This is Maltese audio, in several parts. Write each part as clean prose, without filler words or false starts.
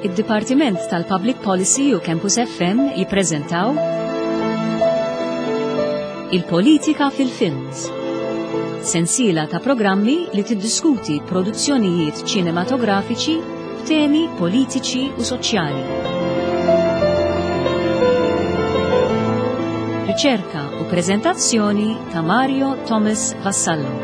Id-Dipartiment tal-Public Policy u Campus FM jippreżentaw Il-Politika fil-Films. Sensiela ta' programmi li tiddiskuti produzzjonijiet ċinematografiċi b'temi politiċi u soċjali. Riċerka u preżentazzjoni ta' Mario Thomas Vassallo.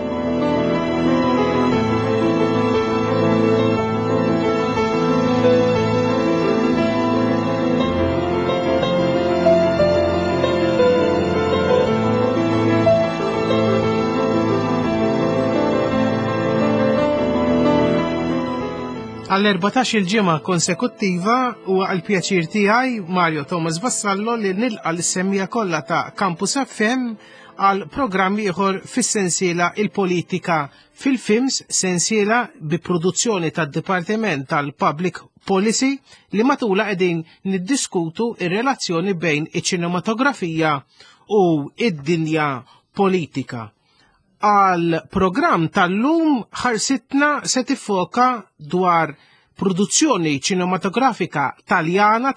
Għall-14 il-ġimgħa konsekuttiva huwa l-pjaċir tiegħi Mario Thomas Vassallo li nilqa' l-semmija kollha ta' Campus FM għal programm ieħor fis-sensiela Il-Politika fil-Films, sensiela bi produzzjoni tad-Dipartiment tal-Public Policy li matula qegħdin niddiskutu ir-relazzjoni bejn iċ-ċinematografija u id-dinja politika. Għal programm tal-lum ħarsitna se tiffoka dwar produzzjoni ċinematografika Taljana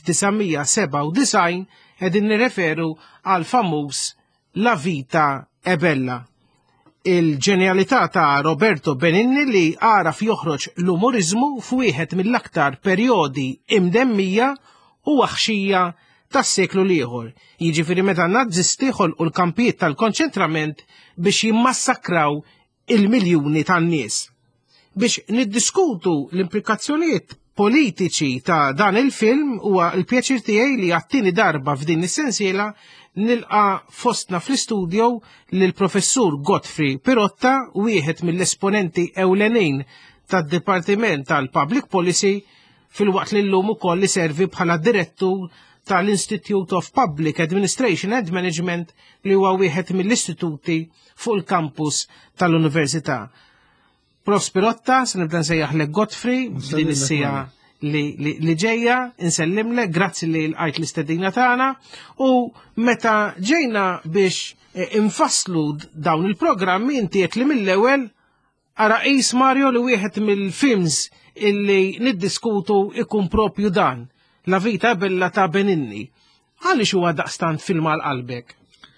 tal-1997 qegħdin nirreferu għal famuż La Vita è Bella. Il-ġenjalità ta' Roberto Benigni li għaraf joħroġ l-umorizmu f'wieħed mill-aktar perjodi imdemmija u waħxija tas-seklu l-ieħor. Jiġifieri meta n-Nazisti ħolqu l-kampijiet tal-konċentrament biex jimmassakraw il-miljuni tan-nies. Biex niddiskutu l-implikazzjonijiet politiċi ta' dan il-film huwa l-pjaċir tiegħi li għat-tieni darba f'din is-sensiela nilqa' fostna fl-istudio lill-professur Godfrey Pirotta, wieħed mill-esponenti ewlenin tad-Dipartiment tal-Public Policy, fil-waqt li llum ukoll li servi bħala direttur tal-Institute of Public Administration and Management li huwa wieħed mill-istituti fuq il-kampus tal-Università. Prospirotta, se nibda nsejjaħlek Godfrey, din is-sija li ġejja, insellimlek, grazzi li l-qajt l-istedina tagħna, u meta ġejna biex infasslu dawn il-programmi inti qed li mill-ewwel ara qis Mario li wieħed mill-films illi niddiskutu ikun propju dan. La Vita Bella ta' Benigni. Għaliex huwa daqstant film għal qalbek?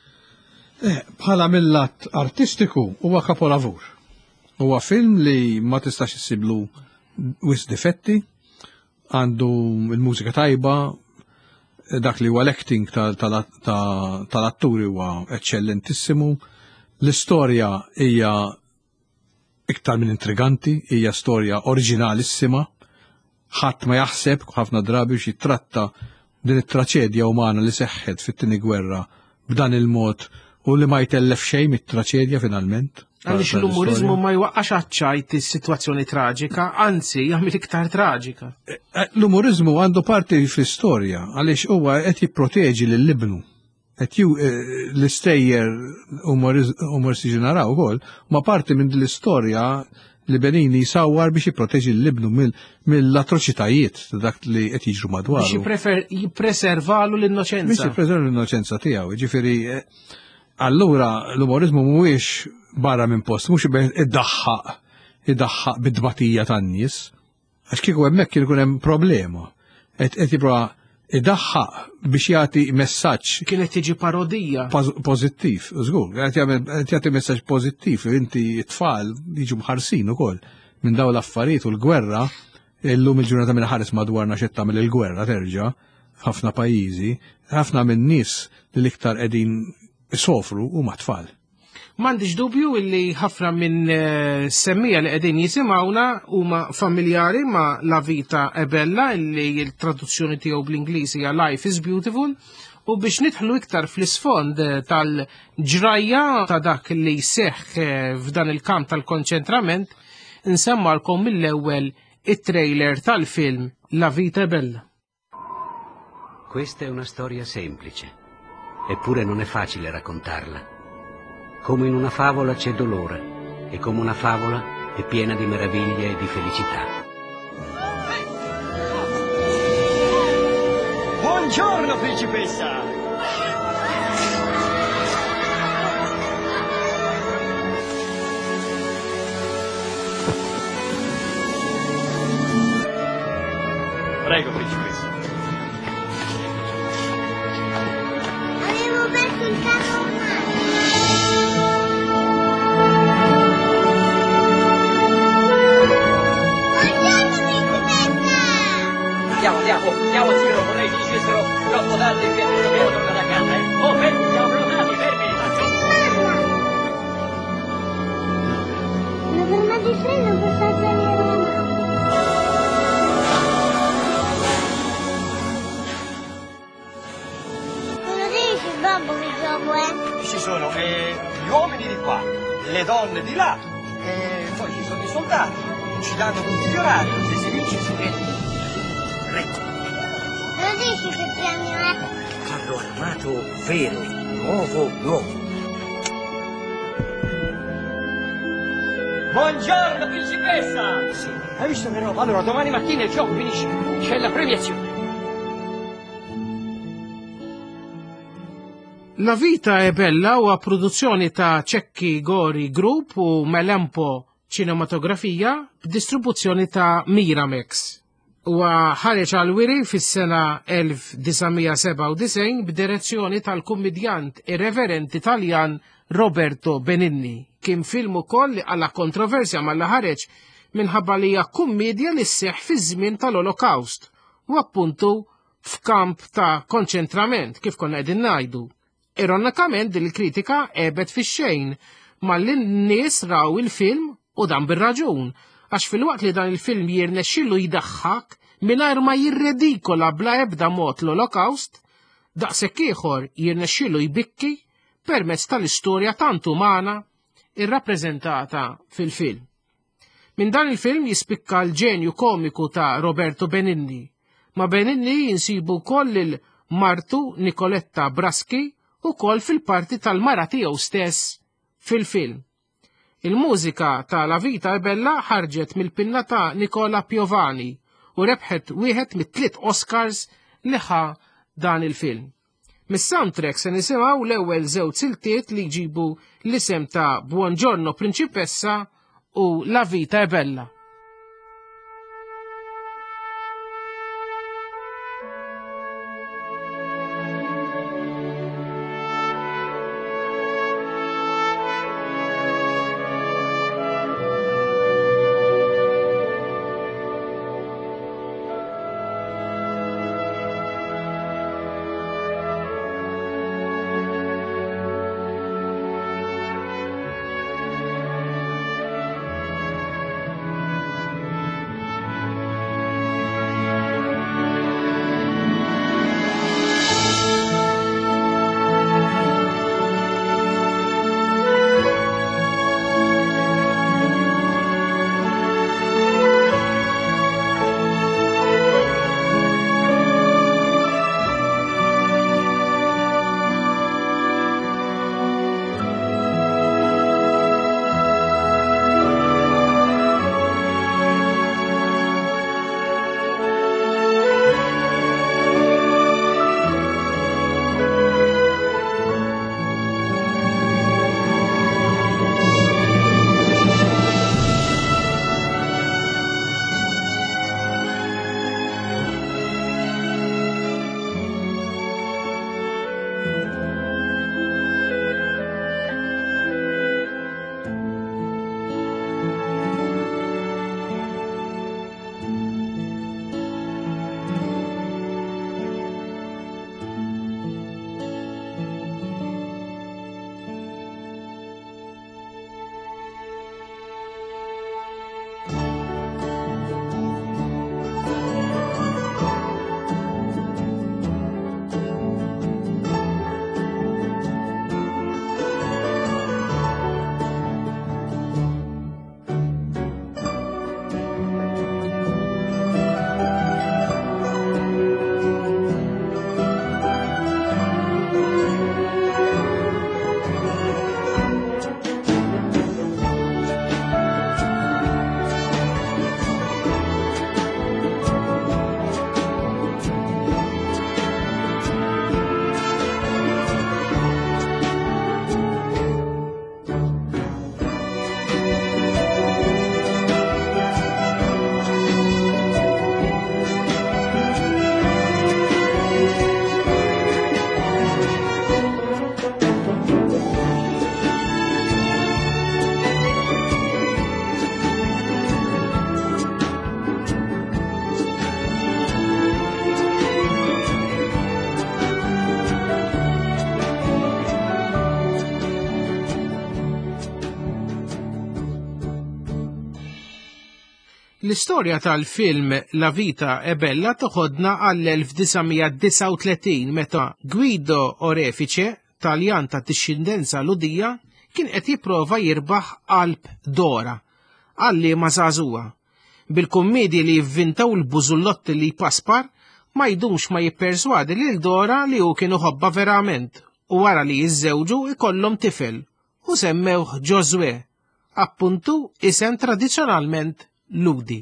Bħala millat artistiku huwa kapolavur. Huwa film li ma tistax issiblu wis difetti, għandu il-mużika tajba, dak li huwa l-acting tal-atturi huwa eccellentissimu, l-istorja hija iktar minn intriganti, hija storja oriġinalissima. Ħadd ma jaħseb ħafna drabi biex jitratta din it-traċedja umana li seħħet fit-tieni gwerra b'dan il-mod u li ma jtellef xejn mit-traċedja finalment. Għaliex l-umorizmu ma jwaqqax għaċċajt is-sitwazzjoni traġika, anzi jagħmil iktar traġika. L-umorizmu għandu parti fl-istorja għaliex huwa qed jipproteġi lill-ibnu. L-istejjer umoristiċi naraw ukoll ma parti minn l-istorja li Benigni jsawwar biex jipproteġi l-ibnu mill-atroċitajiet dak li qed jiġru madwaru. Biex jippreservalu l-innoċenza. Biex jippreservalu l-innoċenza tiegħu. Ġifieri allura l-umorizmu mhuwiex barra minn post, mhux iddaħħaq bid-dbatija tan-nies. Għax kieku hemmhekk kien ikun hemm problema. Qed jipprova iddaħħaq biex jagħti messaġġ. Kienet tiġi parodija. Pożittiv, żgur. Qed jagħti messaġġ pożittiv li inti t-tfal jiġu mħarsin ukoll minn dawn l-affarijiet u l-gwerra. Illum il-ġurnata minn ħares madwarna x'qed tagħmel il-gwerra terġa' f'ħafna pajjiżi, ħafna minn nies li l-iktar qegħdin isofru huma tfal. M'għandix dubju illi ħafna minn semmija li qegħdin jisimgħuna huma familjari ma' La Vita è Bella illi l-traduzzjoni tiegħu bl-Ingliż hija Life is Beautiful, u biex nidħlu iktar fl-isfond tal-ġrajja ta' dak li jseħħ f'dan il-kamp tal-konċentrament, nsemmalkom mill-ewwel it-trailer tal-film La Vita è Bella. Questa è una storia semplice, eppure non è facile raccontarla. Come in una favola c'è dolore e come una favola è piena di meraviglie e di felicità. Buongiorno, principessa! di freno per far salire la mano. Cosa dici, babbo, che gioco è? Ci sono gli uomini di qua, le donne di là, e poi ci sono i soldati, ci danno tutti gli orari, se si vince si prende re. Cosa dici che piano è? Carro armato vero, nuovo. Buongiorno, principessa! Sì, hai visto che roba? Allora, domani mattina il gioco finisce, c'è la premiazione. La vita è bella huwa produzzjoni ta' Cecchi Gori Group u Melempo Cinematografija b'distribuzzjoni ta' Miramax. Huwa ħareġ għal-wiri fis-sena 1997 b'direzzjoni tal-kummedjant irreverent Italjan Roberto Benigni. Kien film ukoll li għalla kontroversja mal ħareġ minħabba li hija kummedja li sseħħ fi żmien tal-Olokawst u appuntu f'kamp ta' konċentrament kif konna qegħdin ngħidu. Ironikament din il-kritika qebet fix-xejn malli n-nies raw il-film u dan bir-raġun għax fil-waqt li dan il-film jirnexxielu jidaħħak mingħajr ma jirredikola bla ebda mod l-Olokawst, daqshekk ieħor jirnexxielu jbikki permezz tal-istorja tant umana irrappreżentata fil-film. Minn dan il-film jispikka l-ġenju komiku ta' Roberto Benigni, ma Benigni jinsibu wkoll il-martu Nicoletta Braschi ukoll fil-parti tal-mara tiegħu stess fil-film. Il-mużika ta' La Vita è Bella ħarġet mill-pinna ta' Nicola Piovani u rebħet wieħed mit-tliet Oscars li ħa dan il-film. Mis-soundtrack se nisimgħu l-ewwel żewġ siltiet li jġibu l-isem ta' Buongiorno Principessa u La Vita è Bella. L-istorja tal-film La Vita è Bella toħodna għall-1939 meta Guido Orefice, Taljan ta' discendenza ludija, kien qed jipprova jirbaħ qalb Dora, għalli ma żagħżugħa. Bil-kummedji li jivvintaw l-bużullotti li jpaspar ma jdumx ma jipperswadi lil Dora li hu kienu ħobba verament u wara li jiżżewġu ikollhom tifel u semmewh Josué, appuntu isem tradizzjonalment ludi.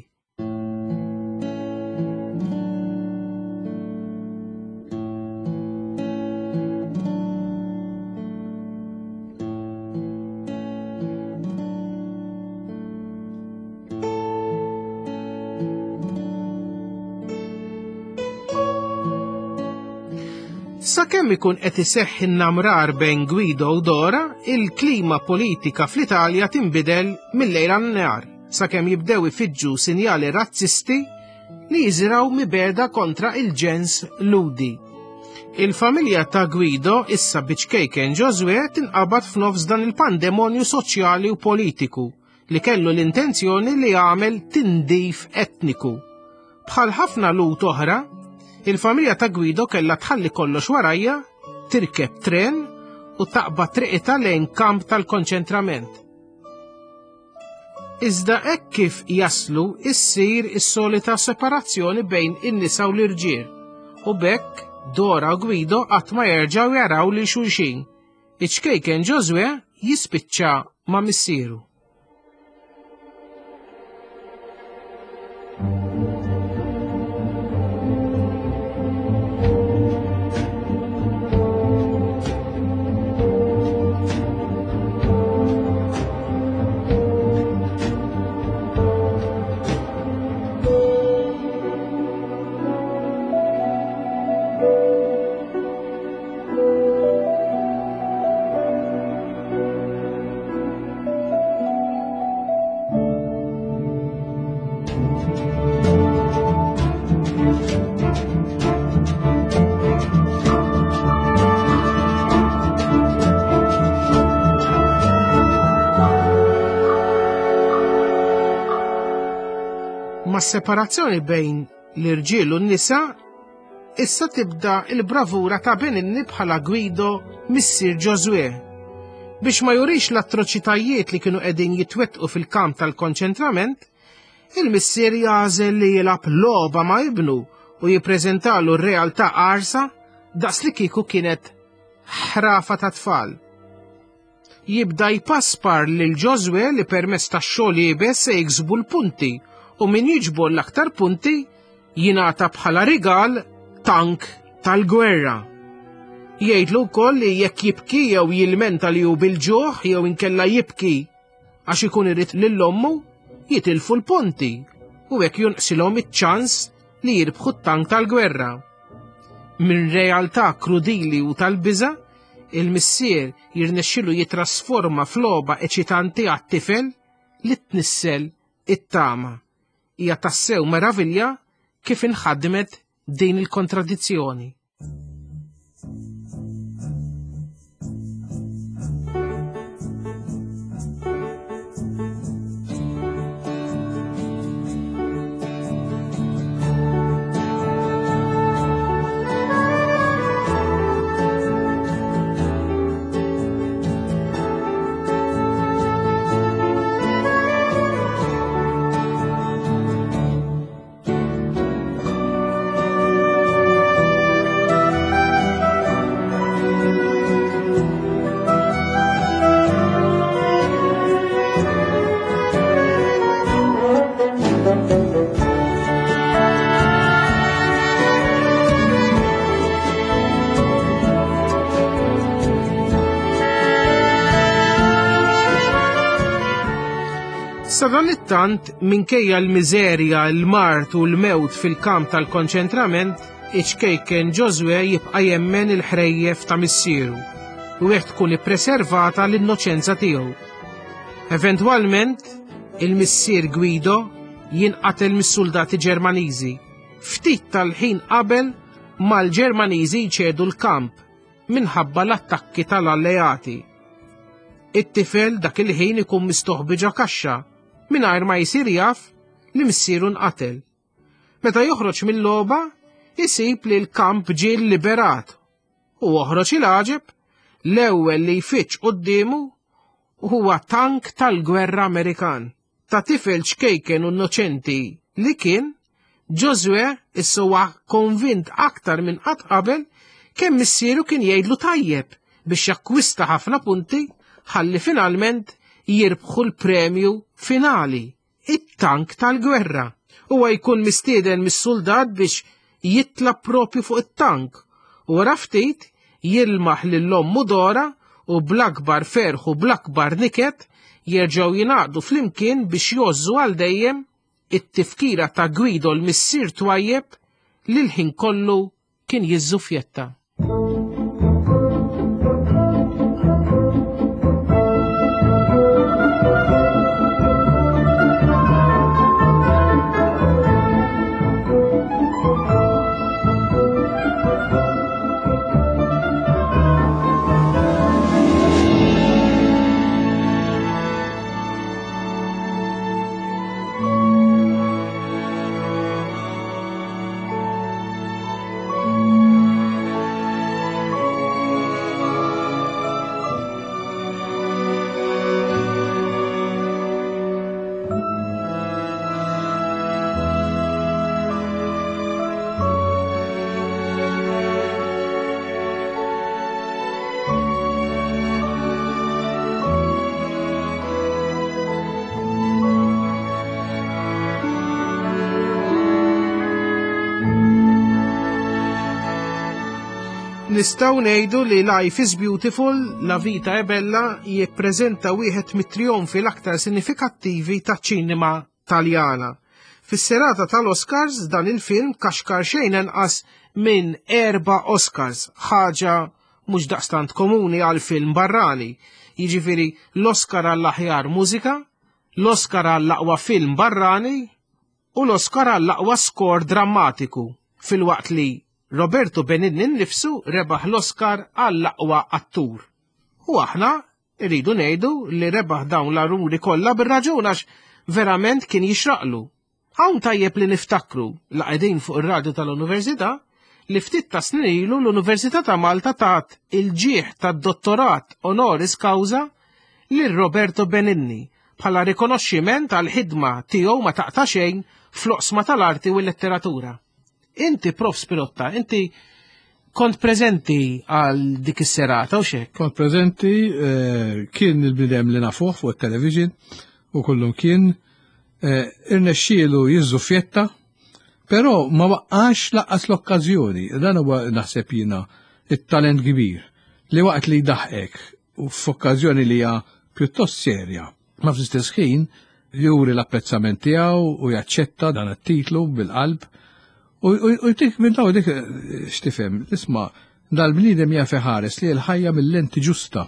Sakemm ikun qed iseħħ in-namrar bejn Guido u Dora, il-klima politika fl-Italja tinbidel mill-lejl għan-nar, sakemm jibdew ifiġġu sinjali razzisti li jiżraw mibeda kontra il-ġens ludi. Il-familja ta' Guido issa biċkejken Josué tinqabad f'nofs dan il-pandemonju soċjali u politiku li kellu l-intenzjoni li jagħmel tindif etniku. Bħal ħafna lut oħra, il-familja ta' Guido kellha tħalli kollox warajja, tirkeb tren u taqbad triqita lejn kamp tal-konċentrament. Iżda hekk kif jaslu issir is-solita separazzjoni bejn in-nisa u l-irġiel u bekk Dora u Guido qatt ma jerġgħu jaraw lil xulxin. Iċkejken Josué jispiċċa ma' missieru. Ma' separazzjoni bejn l-irġiel u n-nisa, issa tibda il-bravura ta' Beninni bħala Guido missier Josué. Biex ma jurix l-atroċitajiet li kienu qegħdin jitwettqu fil-kamp tal-konċentrament, il-missier jażel li jilab logħba ma' ibnu u jippreżentalu r-realtà qarsa daqs li kieku kienet ħrafa ta' tfal. Jibda jpaspar lil Josué li permezz tax-xogħol jibes se jiksbu l-punti u min jiġbor l-aktar punti jingħata bħala rigal tank tal-gwerra. Jgħidlu wkoll li jekk jibki jew jilmenta li hu bil-ġuħ jew inkella jibki għax ikun irid lil ommu jitilfu l-punti u hekk jonqsilhom iċ-ċans li jirbħu t-tank tal-gwerra. Minn realtà krudili u tal-biża', il-missier jirnexxielu jitrasforma f'logħba eċitanti għat-tifel li tnissel it-tama. Hija tassew meravilja kif inħadmet din il-kontradizzjoni. Sadan it-tant minkejja l-miżerja, l-mart u l-mewt fil-kamp tal-konċentrament, iċkejken Josué jibqa' jemmen il-ħrejjef ta' missieru u hekk tkun ippreservata l-innoċenza tiegħu. Eventwalment, il-missier Guido jinqatel mis-soldati Ġermaniżi. Ftit tal-ħin qabel mal-Ġermaniżi jċedu l-kamp minħabba l-attakki tal-alleati. It-tifel dak il-ħin ikun mistoħbi ġo kaxxa mingħajr ma jsir jaf li missieru nqatel. Meta joħroġ mill-logħba, isib li l-kamp ġie liberat u oħroġ il-għaġeb l-ewwel li jfittx qudiemu huwa tank tal-gwerra Amerikan. Ta' tifel ċkejken u innoċenti li kien, Josué issa huwa konvint aktar minn qatt qabel kemm missieru kien jgħidlu tajjeb biex jakkwista ħafna punti ħalli finalment jirbħu l-premju finali, it-tank tal-gwerra. Huwa jkun mistieden mis-soldat biex jitlab propju fuq it-tank u wara ftit jilmaħ lill-ommu Dora u bl-akbar ferħ u bl-akbar niket jerġgħu jingħaqdu flimkien biex jożżu għal dejjem it-tifkira ta' Guido l-missier twajjeb li l-ħin kollu kien jiżżufjetta. Nistgħu ngħidu li Life is Beautiful, La Vita è Bella, jippreżenta wieħed mit-trionfi l-aktar sinifikattivi taċ-ċinema Taljana. Fis-serata tal-Oscars dan il-film kaxkar xejn inqas minn 4 Oscars, ħaġa mhux daqstant komuni għal film barrani. Jiġifieri l-Oscar għall-aħjar mużika, l-Oscar għall-aqwa film barrani u l-Oscar għall-aqwa skor drammatiku, fil-waqt li Roberto Benigni nnifsu rebaħ l-Oscar għall-aqwa attur. U aħna rridu ngħidu li rebaħ dawn l-aruri kollha bir-raġun għax verament kien jixraqlu. Hawn tajjeb li niftakru la qegħdin fuq ir-radju tal-Università li ftit ta' snin ilu l-Università ta' Malta tat il-ġieħ tad-dottorat honoris causa lil Roberto Benigni bħala rikonoxximent għal ħidma tiegħu ma taqta' xejn fl-oqsma tal-arti u l-letteratura. Inti, Prof. Spirotta, inti kont preżenti għal dik is-serata u xek? Kont preżenti, kien il-bidem li nafuh fuq it-television u kullum kien irnexxielu jiżżufjetta, però ma waqqax laqqas l-okkażjoni. Dan huwa naħseb jiena it-talent kbir li waqt li jdaħħek u f'okkażjoni li hija pjuttost serja. Ma fl-istess ħin juri l-apprezzament tiegħu u jaċċetta dan it-titlu bil-qalb. U dik minn daw dik x'tifhem, isma' dal-bniedem jaf iħares li l-ħajja mill-lenti ġusta.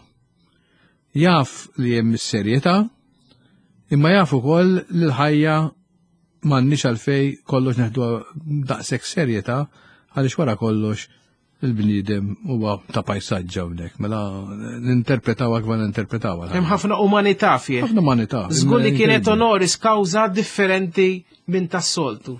Jaf li hemm is-serjetà, imma jaf ukoll li l-ħajja m'għandniex għalfejn kollox neħdu daqshekk serjetà għaliex wara kollox il-bniedem huwa ta' pajsaġġ hawnhekk, mela ninterpretaw hekk ma ninterpretaw. Hemm ħafna umanità fih. Ħafna umanità. Żgur li kienet honoris causa differenti minn tas-soltu.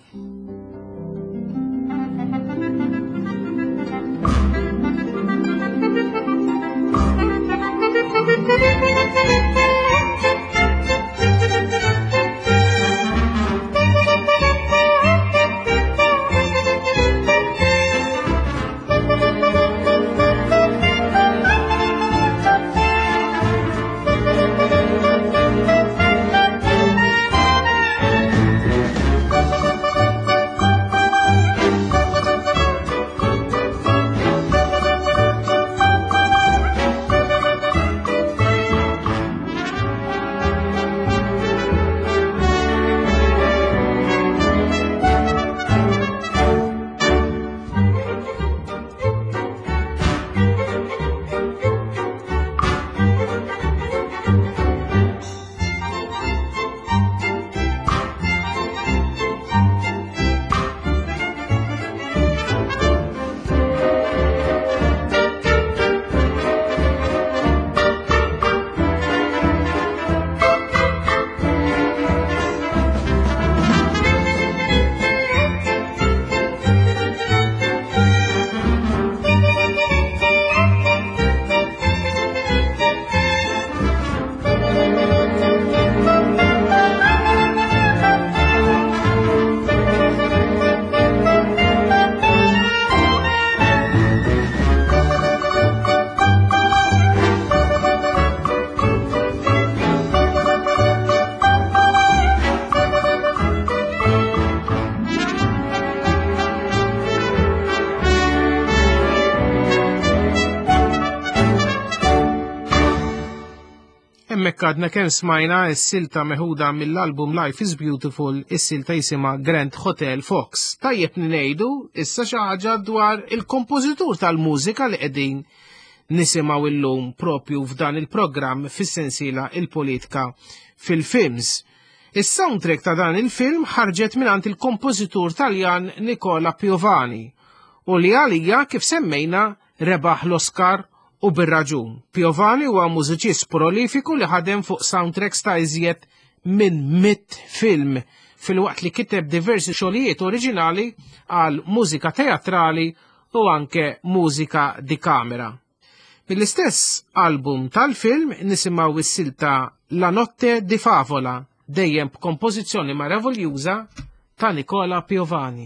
Għalhekk għadna kemm smajna s-silta meħuda mill-album Life is Beautiful, is-silta jisimha Grand Hotel Fox. Tajjeb ngħidu issa xi ħaġa dwar il-kompożitur tal-mużika li qegħdin nisimgħu illum propju f'dan il-programm fis-sensiela il-politika fil-films. Is-soundtrack ta' dan il-film ħarġet mingħand il-kompożitur Taljan Nicola Piovani u li għalija kif semmejna rebaħ l-Oscar u bir-raġun. Piovani huwa mużiċist prolifiku li ħadem fuq soundtracks ta' iżjed minn 100 film fil-waqt li kiteb diversi xogħlijiet oriġinali għal mużika teatrali u anke mużika di kamera. Mill-istess album tal-film nisimgħu is-silta La notte di favola, dejjem b'kompożizzjoni meraviljuża ta' Nicola Piovani.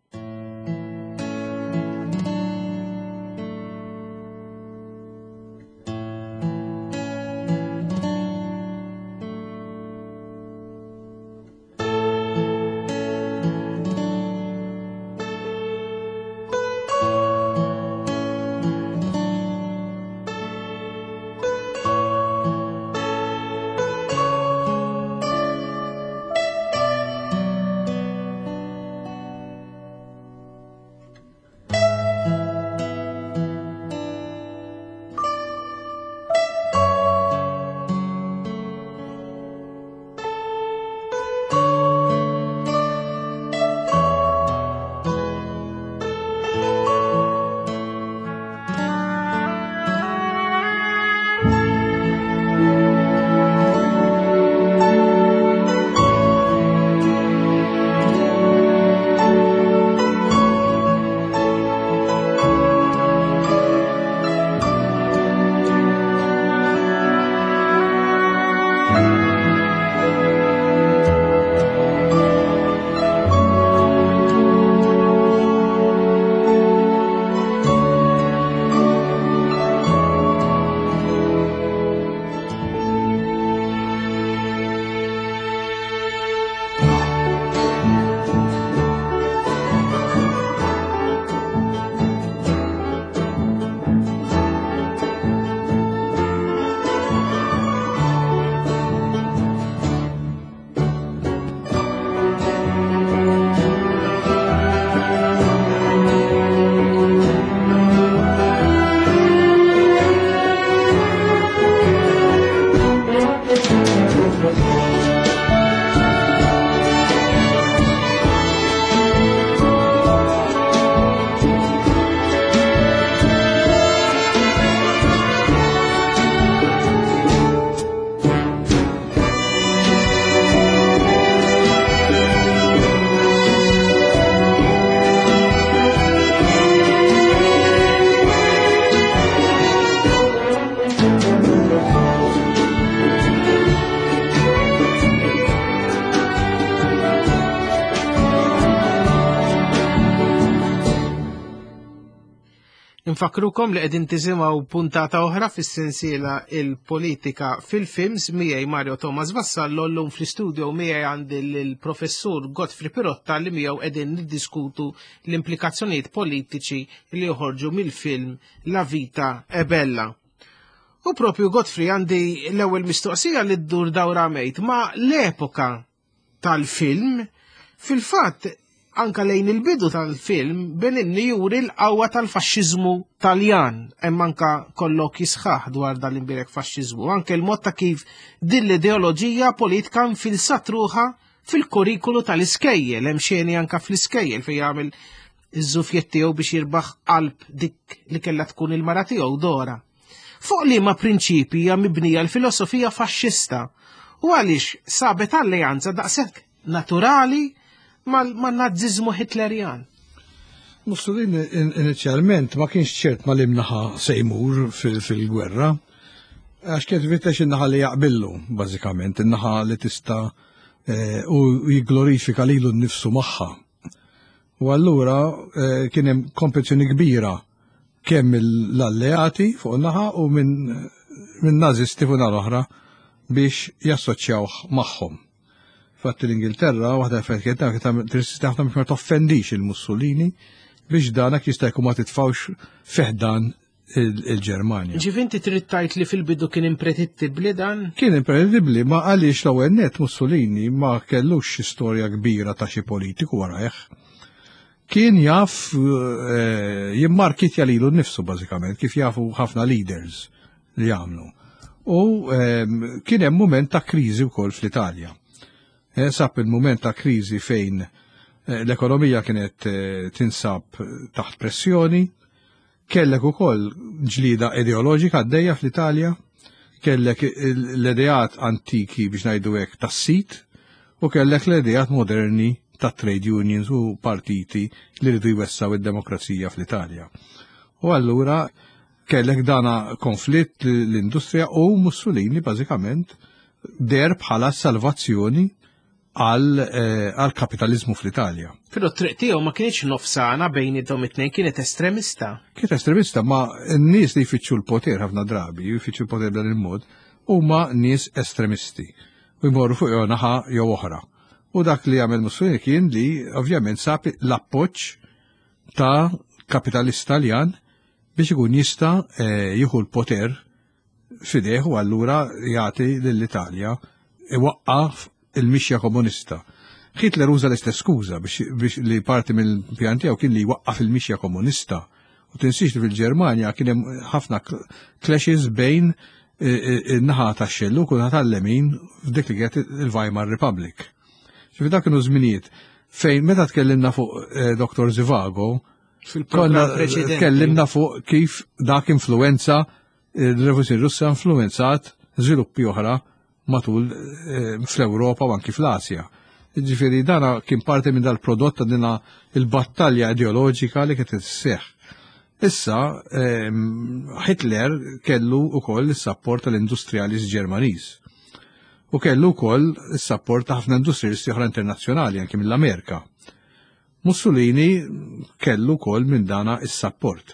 Nfakrukom li qegħdin tisimgħu puntata oħra fis-sensiela il-politika fil-films miegħi Mario Thomas Vassallo llum fl-istudio miegħi għandi l-professur Godfrey Pirotta li miegħu qegħdin niddiskutu l-implikazzjonijiet politiċi li joħorġu mill-film La vita è bella. U propju Godfrey għandi l-ewwel mistoqsija li ddur dawra mejt ma l-epoka tal-film fil-fatt anka lejn il-bidu tal-film Benigni juri l-qawwa tal-faxxiżmu Taljan, hemm anka kollokji sħaħ dwar dal-imbirek faxxiżmu, anke l-mod ta' kif din l-ideoloġija politika nfilsat ruħha fil-kurrikulu tal-iskejjel, hemm xeni anka fl-iskejjel fejn jagħmel iż-żufjett tiegħu biex jirbaħ qalb dik li kellha tkun il-mara tiegħu Dora. Fuq liema prinċipji hija mibnija l-filosofija faxxista u għaliex sabet alleanza daqshekk naturali mal-nazzizmu hitlerjan. Mussolini inizjalment ma kienx ċert ma l-imnaħa sejmur fil-gwerra, għax kien vittex in-naħa li jaqbillu, bażikament, in-naħa li tista' u jigglorifika lilu nnifsu magħha. U allura kien hemm kompetizzjoni kbira kemm l-alleati fuq naħa u minn nazisti fuq l-oħra biex jassoċjawh magħhom. Fatt l-Ingilterra, waħda fetkieta, taħta biex ma toffendix il-Mussolini biex danak jista' jkun ma titfawx fiħdan il-Ġermanja. Ġifinti trid tgħid li fil-bidu kien impredittibli dan? Kien impredibbli ma għaliex l-ewwel net Mussolini ma kellux storja kbira ta' xi politiku warajh. Kien jaf jimmarkitja lilu nnifsu bażikament kif jafu ħafna leaders li jagħmlu. U kien hemm mument ta' kriżi wkoll fl-Italja. Sab il-mument ta' kriżi fejn l-ekonomija kienet tinsab taħt pressjoni, kellek ukoll ġlida ideoloġika għaddejja fl-Italja, kellek l-idejat antiki biex ngħidu hekk tas-sit u kellek l-idejat moderni ta' trade unions u partiti li rridu jwessaw id-demokrazija fl-Italja. U allura kellek dana konflitt l-industrija u Mussolini bażikament der bħala salvazzjoni għal kapitalizmu fl-Italja. Fil-triq tiegħu ma kienx nofsana bejn id-dom it-tnejn, kienet estremista. Kienet estremista, ma n-nies li jfittxu l-poter ħafna drabi, jfittxu l-poter dan il-mod, huma nies estremisti. U jmorru fuq jew naħa jew oħra. U dak li għamel Mussolini kien li ovvjament sab l-appoġġ ta' kapitalist Taljan biex ikun jista' jieħu l-poter fideh u allura jagħti lill-Italja iwaqqaf il-mixja komunista. Hitler uża l-istess skuża biex li parti mill-pjan tiegħu kien li jwaqqaf il-mixja komunista. U tinsix li fil-Ġermanja kien hemm ħafna clashes bejn in-naħa tax-xelluk u naħa tal-lemin f'dik li kienet il-Weimar Republic. Ġifi dak kienu żminijiet fejn meta tkellimna fuq Dr. Zivago, konna tkellimna fuq kif dak influenza il-Revoluzzjoni Russa influenzat żviluppi oħra matul fl-Ewropa u anki fl-Asja. Ġifieri dana kien parti minn dal-prodott ta' dina il-battalja ideoloġika li kienet isseħħ. Issa Hitler kellu wkoll is-sapport tal-industrialis Ġermaniż. U kellu wkoll is-sapport ta' ħafna industrialisti oħra internazzjonali anke mill-Amerika. Mussolini kellu wkoll minn dana is-sapport.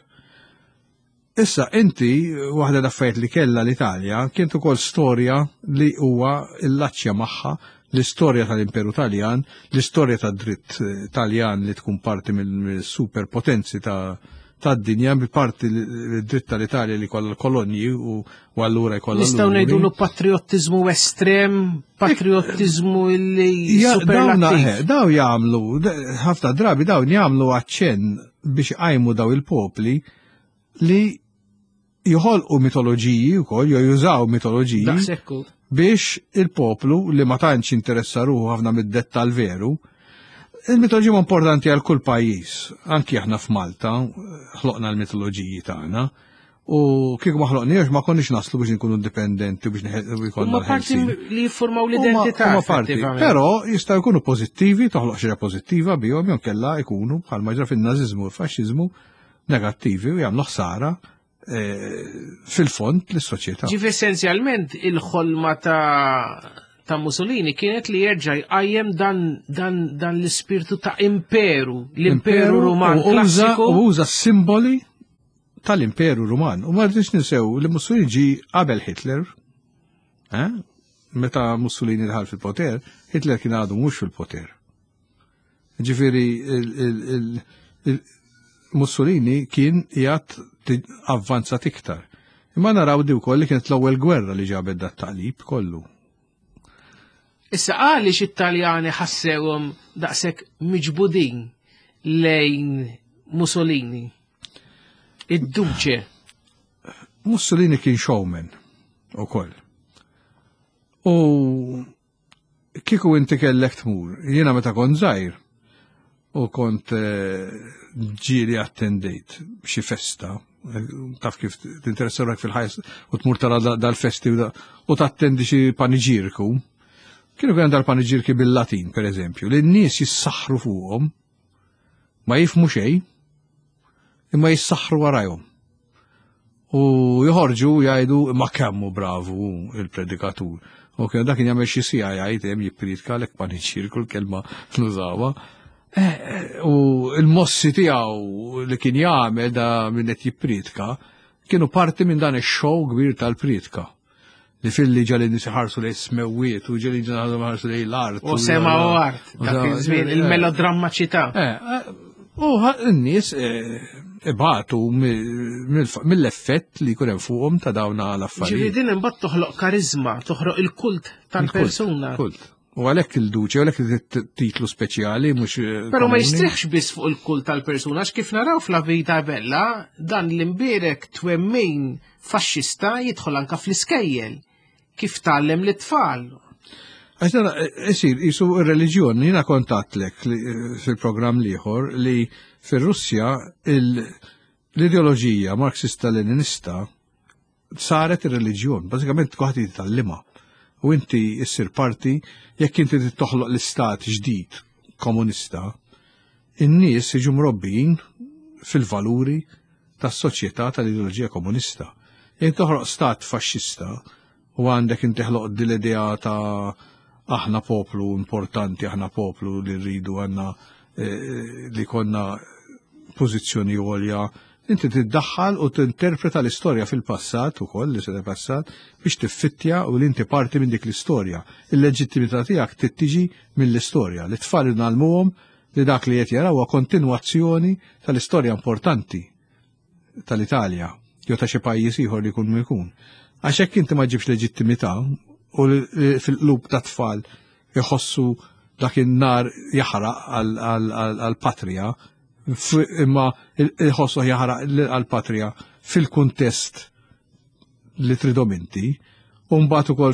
Issa inti waħda l-affarijiet li kellha l-Italja kienet ukoll storja li huwa l-laċċja magħha l-istorja tal-Imperu Taljan, l-istorja tad-dritt Taljan li tkun parti mill-superpotenzi tad-dinja bil-parti dritt tal-Italja li kollha l-kolonji u allura jkollha. Nistgħu ngħidulu patriottiżmu estrem, patriottiżmu li superlattiv. Daw jagħmlu ħafna drabi dawn jagħmlu aċċenn biex jqajmu daw il-popli li joħolqu mitoloġiji wkoll jew jużaw mitoloġiji biex il-poplu li ma tantx interessa ruħu ħafna mid-dettall veru. Il-mitoloġija importanti għal kull pajjiż, anki aħna f'Malta ħloqna l-mitoloġiji tagħna u kieku ma ħloqniex ma konniex naslu biex nkunu indipendenti biex jkollna l-ħelsin. Ma parti li jiffurmaw l-identità. Però jistgħu jkunu pożittivi, toħloq xi pożittiva bihom jew kellha jkunu bħalma ġra fin-nażiżmu u l-faxxiżmu negattivi u jagħmlu ħsara fil-fond lis-soċjetà. Ġifi essenzjalment il-ħolma ta' Mussolini kienet li jerġa' jqajjem dan l-ispirtu ta' imperu, l-imperu Ruman klassiku. U uża simboli tal-imperu Ruman. U ma rridx ninsew li Mussolini ġi qabel Hitler. Meta Mussolini dħal fil-poter, Hitler kien għadu mhux fil-poter. Ġifieri Mussolini kien qiegħed avvanzat iktar. Imma naraw di wkoll li kienet l-ewwel gwerra li ġabet dat-taqlib kollu. Issa għaliex it-Taljani ħassewhom daqshekk miġbudin lejn Mussolini. Id-duċe. Mussolini kien showman ukoll. U kieku inti kellek tmur, jiena meta kont żgħir u kont ġieli attendejt xi festa, taf kif tinteressawlek fil-ħajs u tmur tara dal-festi u tattendi xi paniġirku. Kienu kien dal-paniġirki bil-Latin, per eżempju, li n-nies jissaħru fuqhom, ma jifmu xejn, imma jissaħru warajhom. U joħorġu jgħidu ma kemmu bravu il-predikatur. U kien dak jagħmel xi sija jgħid hemm jippridka lek paniġirku l-kelma nużawha. U l-mossi tiegħu li kien jagħmel da minn qed jippridka kienu parti minn dan ix-show kbir tal-pridka. Li fil-li ġalli nisiħarsu li smewiet u ġalli ħarsu li l-art. U sema u art, il-melodrammaċità. U n-nies ibatu mill-effett li jkun hemm fuqhom ta' dawna Ġifieri l-affarijiet. din imbagħad toħloq karizma, toħroq il-kult tal-persuna. Kult. U għalhekk il-duċi, u għalhekk titlu speċjali mhux. Però ma jistriħx biss fuq il-kult tal-persuna, x'kif naraw fl Vita Bella dan l-imbierek twemmin faxxista jidħol anka fl-iskejjel. Kif tgħallem lit-tfal. Għax dan isir jisu ir-reliġjon, jiena kontatlek fil-programm liħor li fir-Russja l-ideoloġija marxista-leninista saret ir-reliġjon, bażikament kwaħti tal-lima. U inti issir parti, jekk inti toħloq l-istat ġdid komunista, in-nies jiġu mrobbin fil-valuri tas-soċjetà tal-ideoloġija komunista. Jekk toħloq stat faxxista u għandek inti ħloq l-idea ta' aħna poplu importanti, aħna poplu li rridu għanna li konna pożizzjoni għolja, inti tiddaħħal u tinterpreta l-istorja fil-passat ukoll li se passat biex tiffittja u li inti parti minn dik l-istorja. Il-leġittimità tiegħek tittiġi mill-istorja. Li tfal nagħlmuhom li dak li qed jaraw huwa kontinwazzjoni tal-istorja importanti tal-Italja jew ta' xi pajjiż ieħor li jkun jkun. Għax hekk inti ma ġibx leġittimità u fil-qlub ta' tfal jħossu dak in-nar jaħraq għal-patrija, imma jħossu jaħraq għal-patrija fil-kuntest li tridominti, u mbagħad ukoll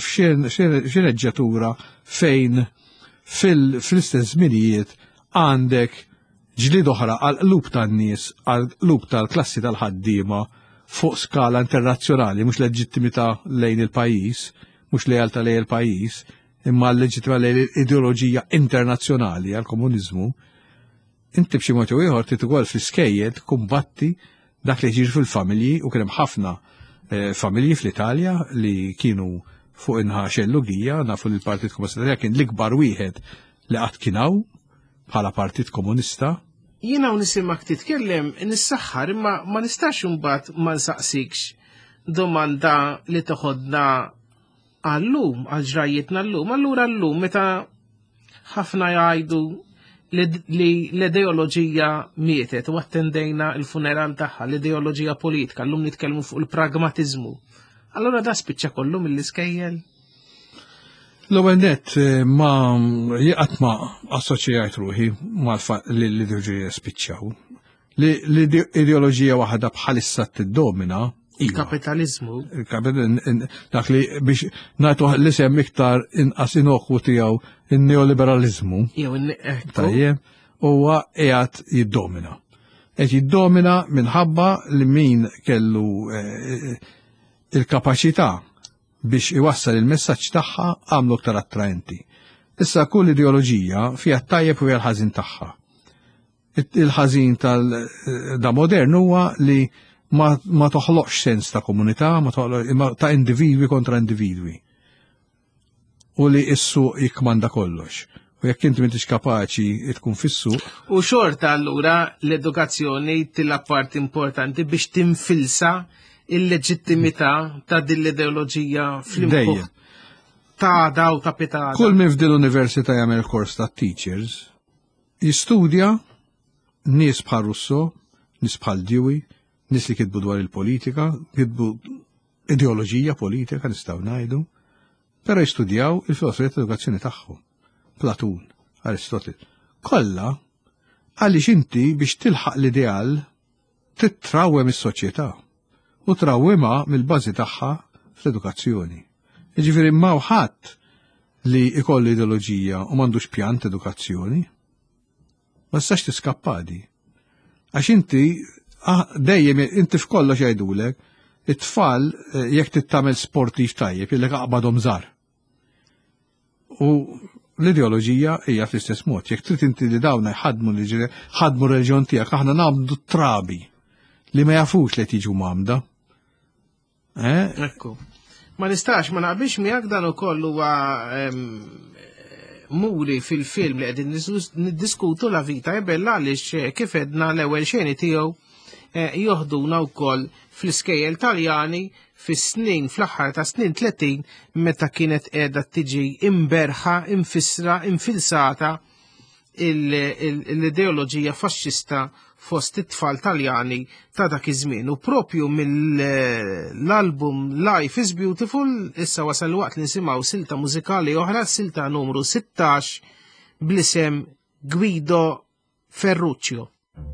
f'xi fejn fil-istess żminijiet għandek ġlied oħra għal-qlub tan-nies, għal-qlub tal-klassi tal-ħaddiema fuq skala internazzjonali, mhux leġittimità lejn il-pajjiż, mhux lejaltà lejn il-pajjiż, imma l-leġittimità lejn l-ideoloġija internazzjonali għall-komuniżmu, inti b'xi mod ieħor trid ukoll fl-iskejjed kumbatti dak li jiġri fil-familji u kien hemm ħafna familji fl-Italja li kienu fuq inħa xellugija, nafu li l-Partit Komunista kien l-ikbar wieħed li qatt kien hawn bħala Partit Komunista. Jiena u nisimak titkellem nissaħħar imma ma nistax imbagħad ma nsaqsikx domanda li toħodna għallum, għal-ġrajietna llum. Allura llum meta ħafna jgħidu li l-ideoloġija mietet u attendejna il-funeral tagħha, l-ideoloġija politika, llum nitkellmu fuq il-pragmatizmu. Allura da spiċċa kollu mill-iskejjel? L-ewwel nett ma qatt ma assoċjajt ruħi l-ideoloġija spiċċaw. L-ideoloġija waħda bħalissa tiddomina il-kapitalizmu. Dak li biex nagħtu l-isem iktar inqas inokwu tiegħu in-neoliberalizmu. Tajjeb, huwa qiegħed jiddomina. Qed jiddomina minħabba li min kellu il-kapaċità biex iwassal il-messaġġ tagħha għamlu aktar attraenti. Issa kull ideoloġija fiha tajjeb u fiha l-ħażin tagħha. Il-ħażin da modern huwa li ma toħloqx sens ta' komunità, ma ta' individwi kontra individwi. U li issu jikmanda kollox. U jekk inti m'intix kapaċi tkun fis-suq. U xorta allura l-edukazzjoni tilla part importanti biex tinfilsa il-leġittimità ta' din l-ideoloġija fl-impuħ ta' daw kapitali. Kull min f'din l-università jagħmel kors ta' teachers jistudja nies bħal Russo, nies bħal Dewey, nies li kitbu dwar il-politika, kitbu ideoloġija politika nistgħu ngħidu, però jistudjaw il-filosofija tal-edukazzjoni tagħhom. Platun, Aristotle. Kollha għaliex inti biex tilħaq l-ideal titrawwem is-soċjetà u trawwimha mill-bażi tagħha fl-edukazzjoni. Jiġifieri ma ħadd li ikollu ideoloġija u m'għandux pjan ta' edukazzjoni, ma tistax tiskappadi. Għax inti dejjem inti f'kollox jgħidulek it-tfal jekk tittamel sportiv tajjeb jillek aqbadhom żgħar. U l-ideoloġija hija fl-istess mod. Jekk trid inti li dawn ħadmu r-reġjon tiegħek aħna nagħmlu trabi li ma jafux li tiġu mamda. Ekku. Ma nistax ma naqbilx miegħek dan ukoll huwa muri fil-film li qegħdin niddiskutu la vita bella għaliex kif edna l-ewwel xeni tiegħu joħduna wkoll fl-iskejjel Taljani fis-snin fl-aħħar ta' snin 30 meta kienet qiegħda tiġi imberħa, infisra, infilsata l-ideoloġija faxxista fost it-tfal Taljani ta' dak iż-żmien. U propju mill-album Life is Beautiful issa wasal waqt li nsimgħu silta mużikali oħra, silta numru 16 bl-isem Guido Ferruccio.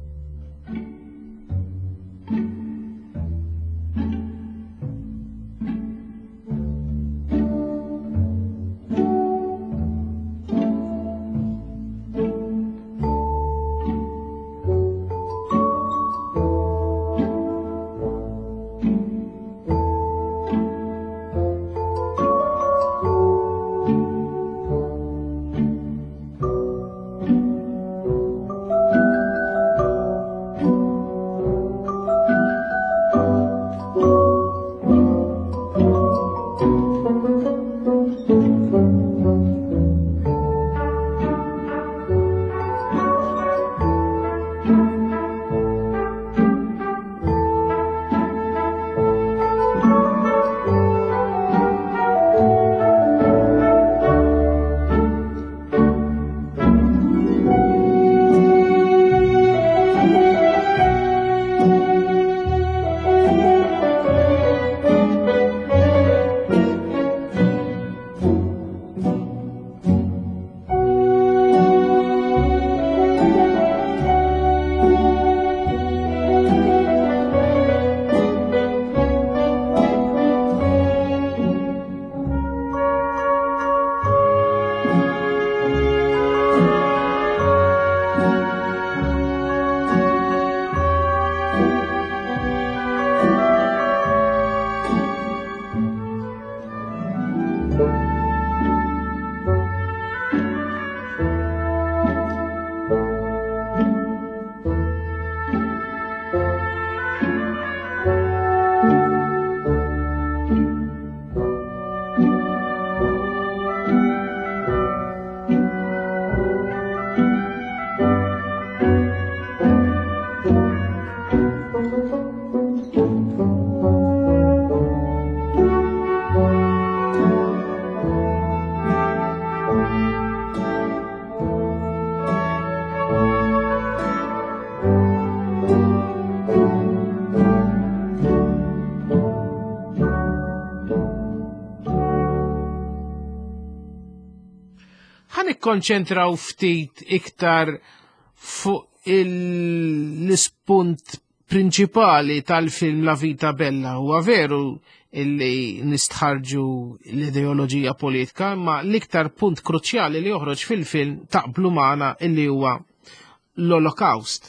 Konċentraw ftit iktar fuq l-ispunt prinċipali tal-film La Vita Bella. Huwa veru illi nistħarġu l-ideoloġija politika, ma l-iktar punt kruċjali li joħroġ fil-film taqblu magħna illi huwa l-Holocaust.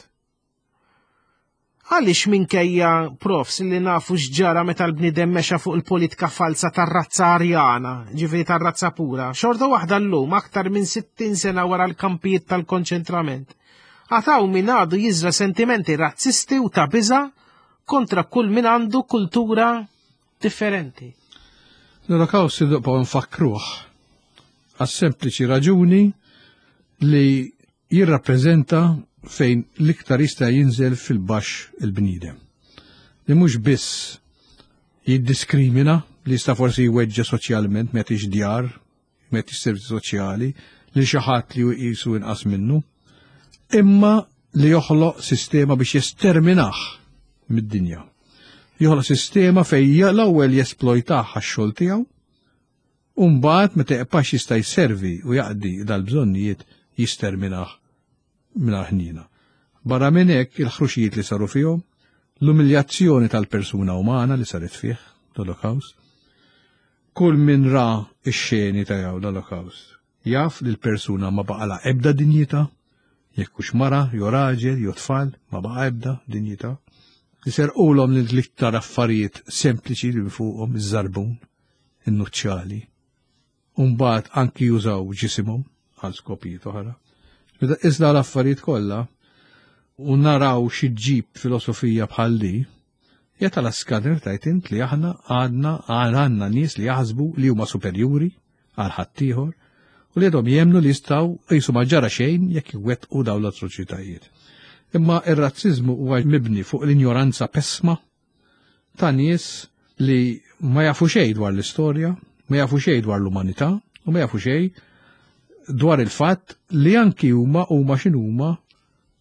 Għaliex minkejja profs li nafu x'ġara meta l-bniedem mexa fuq il-politika falsa tar-razza arjana, ġifieri tar-razza pura, xorta waħda llum aktar minn 60 sena wara l-kampijiet tal-konċentrament. Għataw min għadu jiżra sentimenti razzisti u ta' biża' kontra kull min għandu kultura differenti. L-Holocaust iddoqgħu nfakruh għas-sempliċi raġuni li jirrappreżenta fejn l-iktar jista' jinżel fil-baxx il-bniedem. Li mhux biss jiddiskrimina li jista' forsi jweġġa soċjalment metix djar, metix servizzi soċjali li xi ħadd li jqisu inqas minnu, imma li joħloq sistema biex jesterminah mid-dinja. Joħloq sistema fejn l-ewwel jesplojtah għax-xogħol tiegħu u mbagħad meta jqpax jista' jservi u jaqdi dal-bżonnijiet jisterminah mingħajr ħnina. Barra minn hekk il-ħruxijiet li saru fihom, l-umiljazzjoni tal-persuna umana li saret fih l-Holocaust. Kull min ra x-xeni tiegħu l-Holocaust jaf li l-persuna ma baqala ebda dinjità, jekk hux mara, jew raġel, jew tfal, ma baqa ebda dinjità. Iserqulhom l-iktar affarijiet sempliċi li fuqhom iż-żarbun, in-nuċċali. U mbagħad anki jużaw ġisimhom għal skopijiet oħra. Iżda l-affarijiet kollha u naraw xi ġġib filosofija bħal di, jeta l-skaner tajt int li aħna għandna nies li jaħsbu li huma superjuri għal ħaddieħor u li għedhom jemnu li jistgħu qisu ma ġara xejn jekk iwettqu dawn l-atroċitajiet. Imma ir-razziżmu huwa mibni fuq l-injoranza pesma ta' nies li ma jafu xejn dwar l-istorja, ma jafu xejn dwar l-umanità u ma jafu xejn dwar il-fatt li anki huma x'inhuma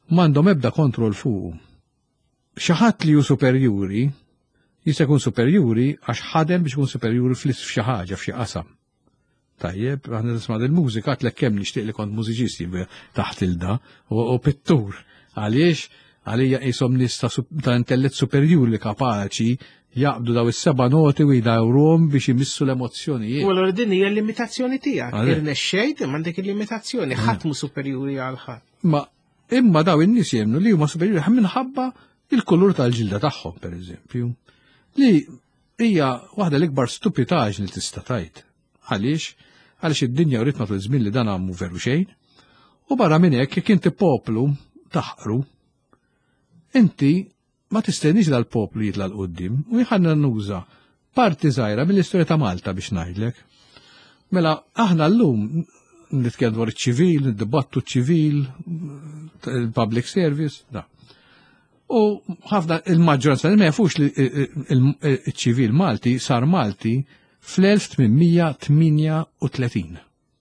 m'għandhom ebda kontroll fuqu. Xi ħadd li hu superjuri jista' jkun superjuri għax ħadem biex ikun superjuri f'xi ħaġa f'xi qasam. Tajjeb, aħna nisma' il-mużika għatlek kemm nixtieq li kont mużiċisti taħt il-da u pittur. Għaliex għalija qishom nies ta' intellett superjuri kapaċi jaqbdu daw is-seba' noti u jdawruhom biex imissu l-emozzjonijiet. U allura din hija l-limitazzjoni tiegħek. Irnexxejt imma għandek il-limitazzjoni, ħadd mhu superjuri għal ħadd. Ma imma daw in-nies jemnu li huma superjuri minħabba il-kulur tal-ġilda tagħhom, pereżempju, li hija waħda l-ikbar stupitaġ li tista' tgħid. Għaliex id-dinja u ritma tul-żmien li dan għammu veru xejn, u barra minn hekk jekk inti poplu taħqru, inti ma tistennix dal-poplu jitla l-qoddim u jħanna nuża parti żgħira mill-istorja ta' Malta biex ngħidlek. Mela aħna llum nitkellmu dwar iċ-ċivil, niddibattu ċ-ċivil, il-public service, da. U ħafna il-maġġoranza ma jafux li il-ċivil Malti sar Malti fl-1838.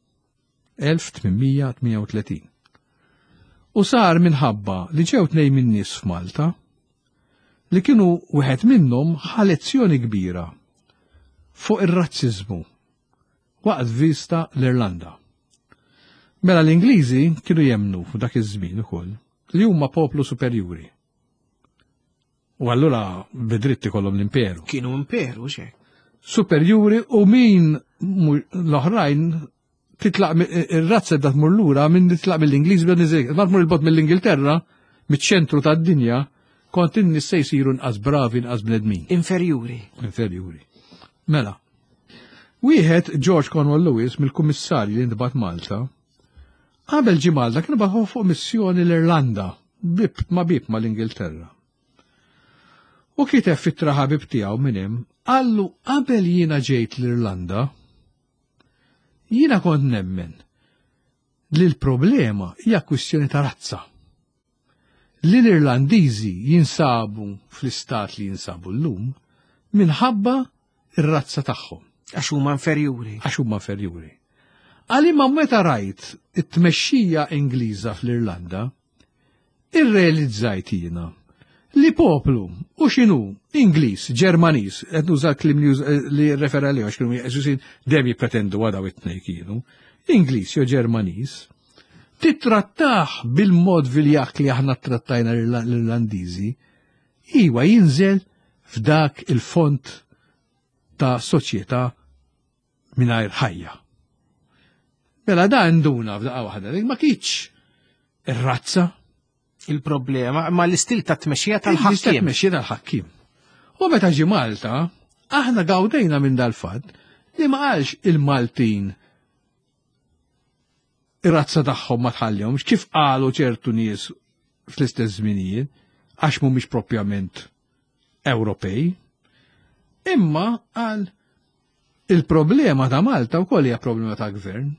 1838. U sar minħabba li ġew tnejn min-nies f'Malta li kienu wieħed minnhom ħa lezzjoni kbira fuq ir-razziżmu waqt vista l-Irlanda. Mela l-Ingliżi kienu jemnu f'dak iż-żmien ukoll li huma poplu superjuri. U allura bidritti kollhom l-imperu. Kienu imperu xek. Superjuri u min l-oħrajn titlaq ir-razza da tmur lura min titlaq mill-Ingliż ma tmur il-bot mill-Ingilterra miċ-ċentru tad-dinja kont in-nies se jsiru nqas bravi nqas bnedmin. Inferjuri. Mela. Wieħed George Cornwall Lewis mill-kummissarji li ndibgħat Malta qabel ġie Malta kien bagħu fuq missjoni l-Irlanda bib mal-Ingilterra. U kiteb fit-tra ħabib tiegħu minn hemm qallu qabel jiena ġejt l-Irlanda jiena kont nemmen li l-problema hija kwistjoni ta' razza. Li l-Irlandiżi jinsabu fl-istat li jinsabu llum minħabba ir-razza tagħhom. Għax huma inferjuri. Għalima meta rajt it-tmexxija Ingliża fl-Irlanda irrealizzajt jiena li poplu u x'inhu Ingliż, Ġermaniż, qed nuża klim li refera li għax kienu jeżusin dejjem jippretendu għadaw it-tnejn kienu, Ingliż jew Ġermaniż, titrattaħ bil-mod viljak li aħna trattajna l-Irlandiżi, iwa jinżel f'dak il-font ta' soċjetà mingħajr ħajja. Mela dan nduna f'daqqa waħda, ma kienx ir-razza il-problema, ma l-istil ta' tmexxija tal-ħakkim. U meta ġi Malta, aħna gawdejna minn dal-fatt li ma qalx il-Maltin ir-razza tagħhom ma tħallihomx kif qalu ċertu nies fl-istess żminijiet għax mhumiex proprjament Ewropej, imma qal il-problema ta' Malta wkoll hija problema ta' gvern.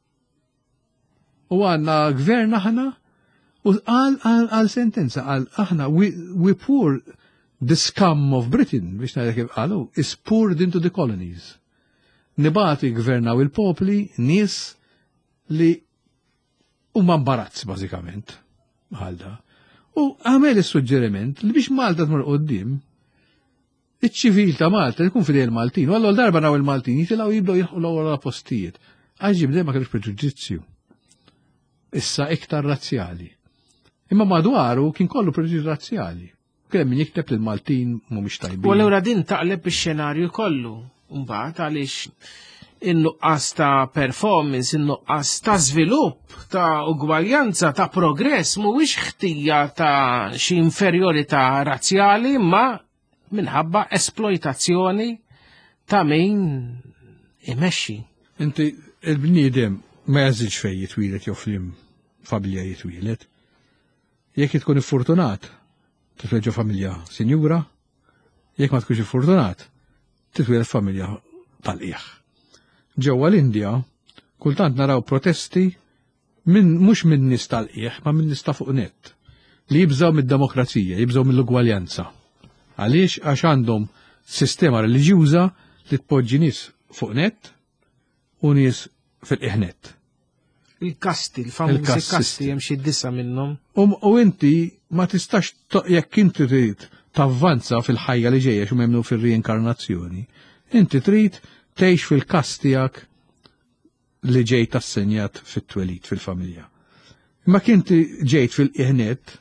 U għandna gvern aħna u għal sentenza għal aħna we pour the scum of Britain biex ngħidlek kif qalu is poured into the colonies. Nibati gvernaw il-popli nies li huma mbarazz bażikament bħalda. U għamel is-suġġeriment li biex Malta tmur qudiem iċ-ċivil ta' Malta jkun fidej il-Maltin, u għallu darba naw il-Maltin jitilgħu jibdew jilħu l-ewwel postijiet. Għax ġibdej ma kienx preġudizzju. Issa iktar razzjali. Imma madwaru kien kollu preġudizzju razzjali. Kien min jikteb li l-Maltin mhumiex tajbin. U allura din taqleb ix-xenarju kollu. Mbagħad għaliex in-nuqqas ta' performance, in-nuqqas ta' żvilupp, ta' ugwaljanza, ta' progress mhuwiex ħtija ta' xi inferjorità razzjali, ma minħabba esploitazzjoni ta' min imexxi. Inti il-bniedem ma jażilx fejn jitwielet jew flim familja jitwielet. Jekk tkun iffortunat, titwelġ familja sinjura, jekk ma tkunx iffortunat, titwielet familja tal-qiegħ. Ġewwa l-Indja, kultant naraw protesti mhux minn nies tal-qiegħ, ma minn nies ta' fuq nett, li jibżgħu mid-demokrazija, jibżgħu mill-ugwaljanza. Għaliex għax għandhom sistema reliġjuża li tpoġġi nies fuq nett u nies fil-qiegħ nett. Il-kasti, il-famużi Il-kast kasti system. hemm xi disa minnhom. U inti ma tistax jekk inti trid tavvanza fil-ħajja li ġejja xu memnu fil-reinkarnazzjoni. Inti trid tgħix fil-kast tiegħek li ġejt assenjat fit-twelid fil-familja. Ma kinti ġejt fil-qiegħnet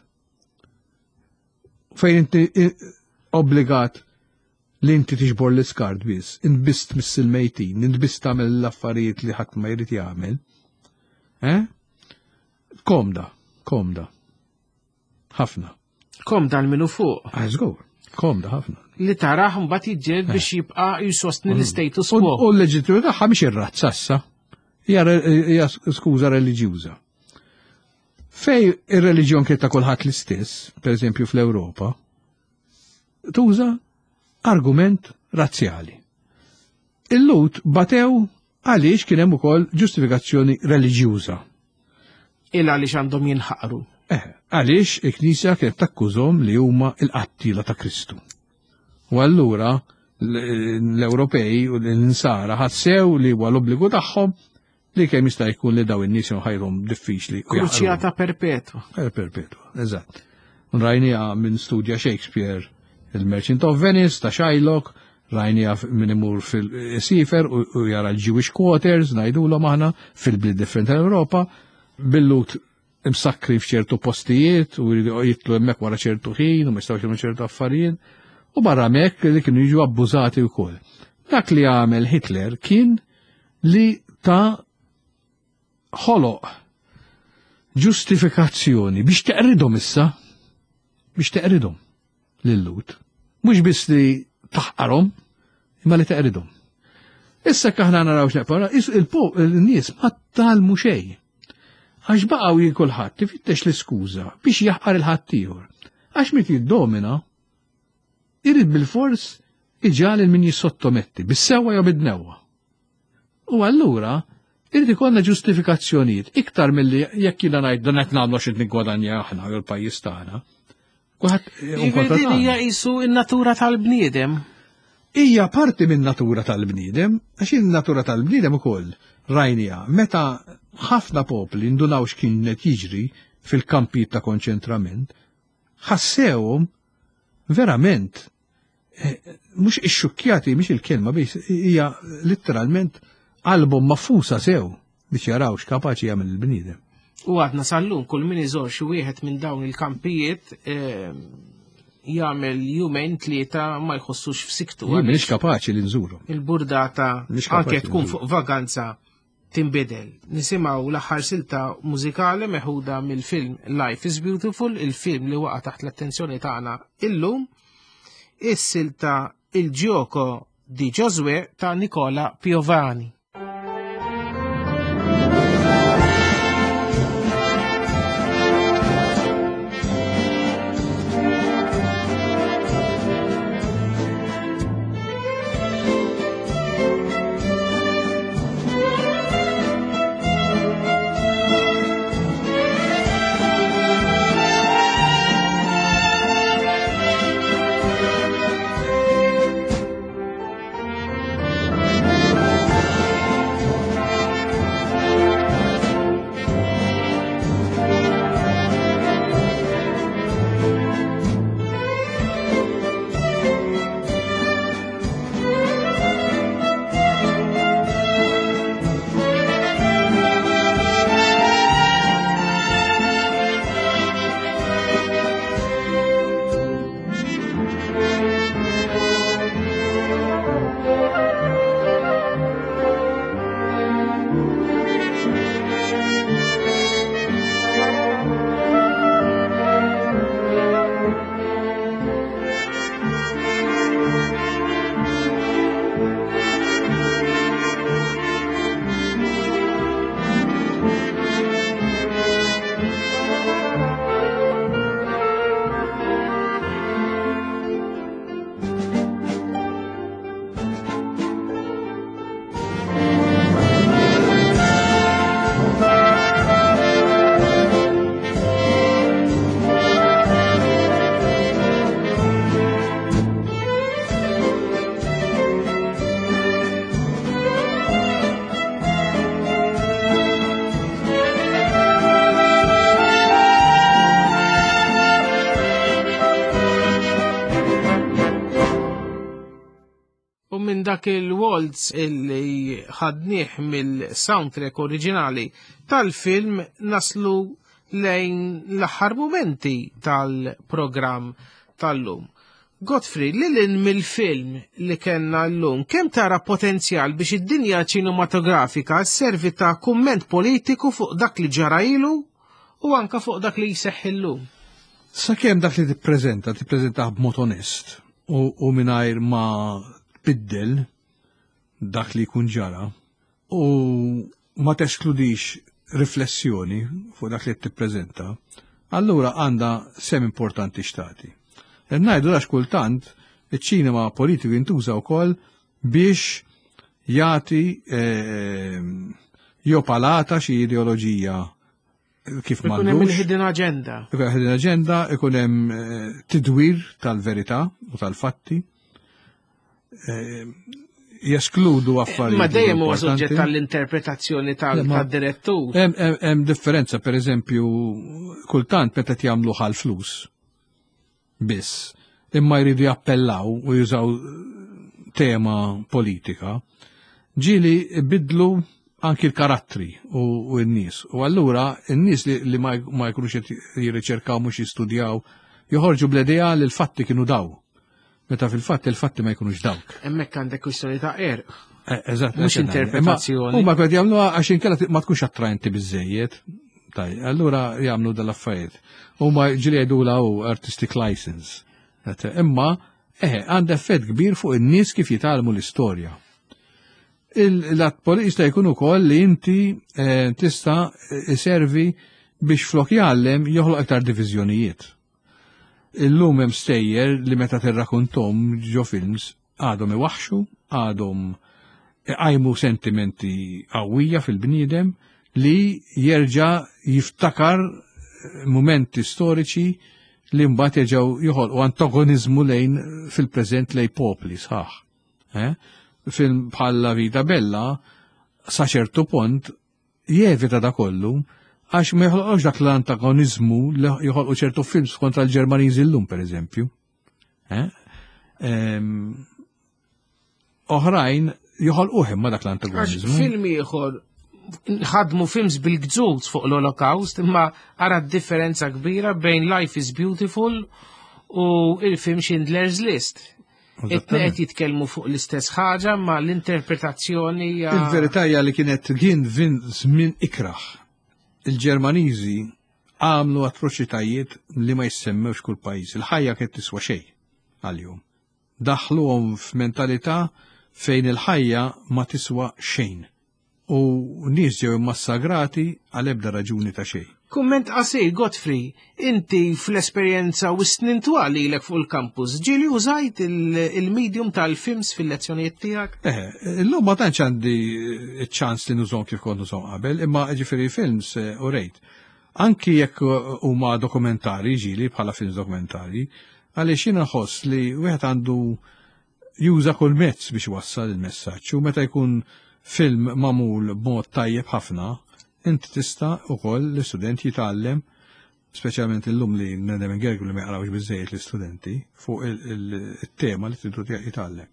fejn inti obbligat li inti tiġbor l-iskard biss, inbist mis-silmejtin, inbist tagħmel l-affarijiet li ħadd ma jrid jagħmel. Komda. Ħafna. Komda l-minu fuq. Żgur, komda ħafna. Li taraħ mbagħad jiġġieled biex jibqa' jisostni l-status U quo. l-leġittimità tagħha mhix ir-razza issa. Hija skuża reliġjuża. Fej ir-reliġjon kien ta' kulħadd l-istess, pereżempju fl-Ewropa, tuża argument razzjali. Il-Lut batew għaliex kien hemm ukoll ġustifikazzjoni reliġjuża. Għaliex għandhom jinħaqru. Għaliex il-Knisja kienet takkużhom li huma l-qattila ta' Kristu. U allura l-Ewropej u l-insara ħassew li huwa l-obbligu tagħhom li kemm jista' jkun li daw in-nies ħajrhom diffiċli. Kruċjata perpetwa. Perpetwa, eżatt. Rajnija minn studja Shakespeare, il-Merchant of Venice ta' Shylock, rajnija minn imur fil-Sifer u jara l-Jewish Quarters, ngħidulhom aħna fil-bliet differenti tal-Ewropa, Lut imsakri f'ċertu postijiet u jitlu hemmhekk wara ċertu ħin u ma jistgħux jagħmlu ċertu affarijiet u barra hemmhekk li kienu jiġu abbużati wkoll. Dak li għamel Hitler kien li ta' ħoloq ġustifikazzjoni biex teqridhom issa, biex teqridhom lil-Lut. Mhux biss li taħqarhom, imma li teqridhom. Issa aħna naraw x'neqgħu, il-nies ma talmu xejn. Għax baqgħu kulħadd tifittex l-iskuża biex jaħqar il-ħadd ieħor. Għax mit jiddomina irid bil-fors iġal il min jissottometti, bis-sewwa jew bid-newwa. U allura irid ikollna ġustifikazzjonijiet iktar milli jekk jiena ngħid dan qed nagħmlu xi nigwadanja aħna jew il-pajjiż tagħna. Din hija qisu n-natura tal-bniedem. Hija parti min-natura tal-bniedem, għax in-natura tal-bniedem ukoll rajnija meta ħafna popli indunaw x'kienet jiġri fil-kampijiet ta' konċentrament, ħassewhom verament mhux ixxukkjati mhix il-kelma biex hija letteralment qalbhom maffusa sew biex jaraw x'kapaċi jagħmel il-bniedem. U għadna sallum kull min iżor xi wieħed minn dawn il-kampijiet jagħmel jumejn tlieta ma jħossux f'siktu. Mhix kapaċi li nżurhom. Il-burdata anke tkun fuq vaganza tinbidel. Nisimgħu l-aħħar silta mużikali meħuda mill-film Life is Beautiful, il-film li waqa' taħt l-attenzjoni tagħna illum, is-silta Il-Gioco di Giosuè ta' Nicola Piovani. dak il-waltz illi ħadnieh mill-soundtrack oriġinali tal-film naslu lejn l-aħħar momenti tal-programm tal-lum. Godfrey, lilin mill-film li kellna l-lum, kemm tara potenzjal biex id-dinja ċinematografika sservi ta' kumment politiku fuq dak li ġara ilu u anka fuq dak li jseħħ illum? Sakemm dak li tippreżenta b'mod onest u mingħajr ma tbiddel dak li jkun ġara u ma teskludix riflessjoni fuq dak li tippreżenta, allura għandha sem importanti xtati. Ngħidu għax kultant iċ-ċinema politiku jintuża wkoll biex jagħti jopalata xi ideoloġija kif m'għandux. Ikun hemm il-hidden agenda. Ikun hemm hidden agenda, ikun hemm tidwir tal-verità u tal-fatti. Jeskludu affarijiet. Ma dejjem huwa suġġett tal-interpretazzjoni tad-direttur. Hemm differenza, pereżempju, kultant meta jagħmlu ħal-flus biss, imma jridu jappellaw u jużaw tema politika, ġili bidlu anki l-karattri u n-nies. U allura n-nies li ma jkunux jirriċerkaw mhux jistudjaw, joħorġu bl-idea li l-fatti kienu daw. Meta fil-fatti il-fatti ma jkunux dawk. Hemmhekk għandek kwistjoni ta' erq. Eżatt. Mhux interpretazzjoni. Huma qed jagħmluha għax inkella ma tkunx attraenti biżejjed. Allura jagħmlu dal-affarijiet. Huma ġili jgħidula artistic license. Imma għandha effett kbir fuq in-nies kif jitalmu l-istorja. Il-att jista' jkun ukoll li inti tista' iservi biex flok jgħallem joħloq aktar diviżjonijiet. Illum hemm stejjer li meta tirrakuntom ġo films għadhom iwaħxu, għadhom għajmu sentimenti qawwija fil-bniedem li jerġa' jiftakar momenti storiċi li mbagħad jerġgħu joħolqu antagonizmu lejn fil-preżent lejn popli sħaħ. Film bħal La Vita Bella sa ċertu punt jevita da kollu għax ma joħolqux dak l-antagonizmu li joħolqu ċertu films kontra l-Ġermaniżi llum pereżempju. Oħrajn joħolquh imma dak l-antagonizmu. Film ieħor ħadmu films bil-gżulz fuq l-Holocaust, imma ara differenza kbira bejn Life is Beautiful u il-film Schindler's List. Qed jitkellmu fuq l-istess ħaġa ma l-interpretazzjoni il-verità hija li kienet żmien ikraħ. Il-Ġermaniżi għamlu atroċitajiet li ma jissemmewx kull pajjiż. Il-ħajja kienet tiswa xejn għal-jum. Daħluhom f'mentalità fejn il-ħajja ma tiswa xejn. U nies ġew immassagrati għal ebda raġuni ta' xejn. Kumment qasir, Godfrey, inti fl-esperjenza u snin twali lek fuq il-kampus, ġieli użajt il-medium tal-films fil-lezzjonijiet tiegħek? Illum ma tantx għandi ċans li nużhom kif kont nużhom qabel, imma ġifieri films u rejt. Anki jekk huma dokumentari ġieli bħala films dokumentari, għaliex jiena nħoss li wieħed għandu juża kull mezz biex wassal il-messaġġ u meta jkun film mamul b'mod tajjeb ħafna, inti tista' ukoll l-istudent jitgħallem, speċjalment illum li nedem ingerglu li ma jaqrawx biżejjed l-istudenti fuq il-tema li tridu jitgħallem.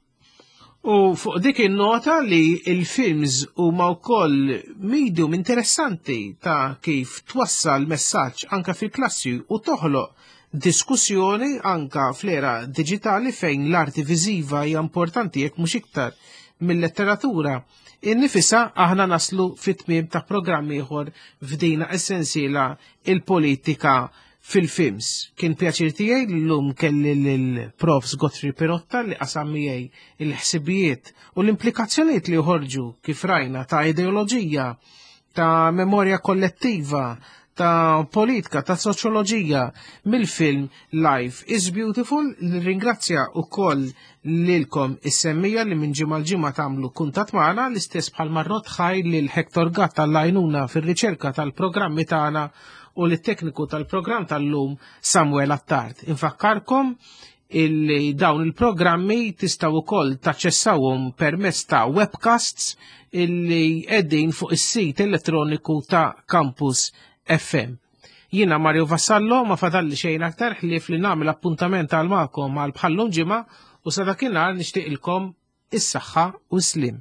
U fuq dik in-nota li il-films huma wkoll medium interessanti ta' kif twassal messaġġ anke fil-klassi u toħloq diskussjoni anke fl-era diġitali fejn l-arti viżiva hija importanti jekk mhux iktar mill-letteratura. Innifisa aħna naslu fit-tmiem ta' programm ieħor f'dina essenzjela il-politika fil-films. Kien pjaċir tiegħi llum kelli l-Profs Godfrey Perotta li qasam miegħi il-ħsibijiet u l-implikazzjonijiet li joħorġu kif rajna ta' ideoloġija, ta' memorja kollettiva, ta' politika, ta' soċjoloġija mill-film Life is Beautiful. Ringrazzja wkoll lilkom is-semmija li minn ġimgħa l-ġimgħa tagħmlu kuntatt magħna l-istess bħal marrot ħaj lil Hector Gatt tal-għajnuna fir-riċerka tal-programmi tagħna u l-tekniku tal-programm tal-lum Samuel Attard. Infakkarkom illi dawn il-programmi tistgħu wkoll taċċessawhom permezz ta' webcasts illi qegħdin fuq is-sit elettroniku ta' Campus FM. Jiena Mario Vassallo ma fadalli xejn aktar ħlief li nagħmel appuntament għal magħkom għal bħallum ġimgħa u sa dakinhar nixtieqilkom is-saħħa u s-slim.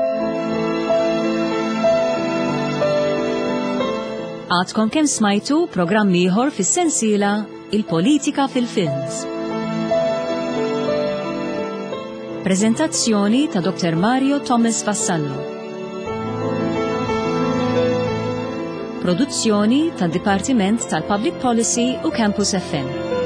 Għadkom kemm smajtu programm ieħor fis-sensiela Il-Politika fil-Films. Preżentazzjoni ta' Dr. Mario Thomas Vassallo. Produzzjoni tad Dipartiment tal-Public Policy u Campus FM.